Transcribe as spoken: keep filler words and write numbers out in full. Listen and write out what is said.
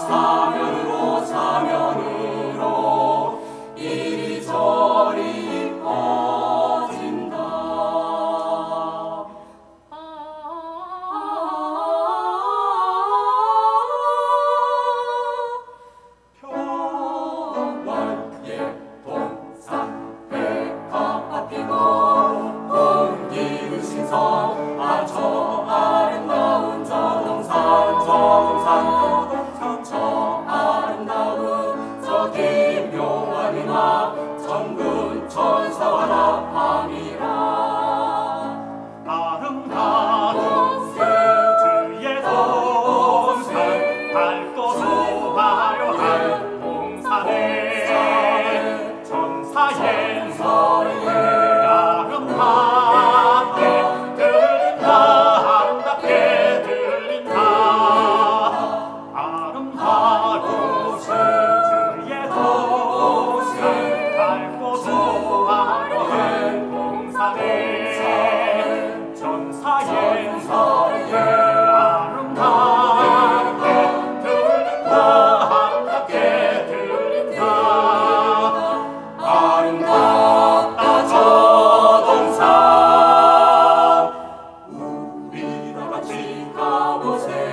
사면으로 사면으로 이리저리 퍼진다. 평화의 동산 백합화 피고 공기는 신선 아 저 아름다운 저 동산 저 동산 저 아름다운 저 기묘한 음악 천군 천사와 나팔이라 아름다운 주의 동산 밝고 소화려한 동산에 천사의 소리 아름답게 들린다 아름답게 들린다 아름다운 주의 동산 밝고 소화려한 동산에 천사의 소리 아름답게 들린다 아름답게 들린다 아름답다 저 동산 우리 다 같이 가보세